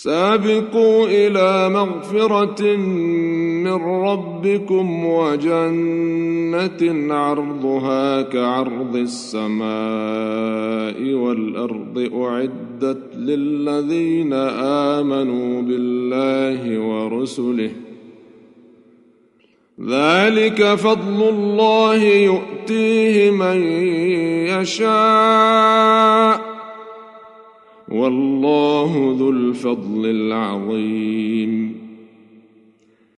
سابقوا إلى مغفرة من ربكم وجنة عرضها كعرض السماء والأرض أعدت للذين آمنوا بالله ورسله ذلك فضل الله يؤتيه من يشاء والله ذو الفضل العظيم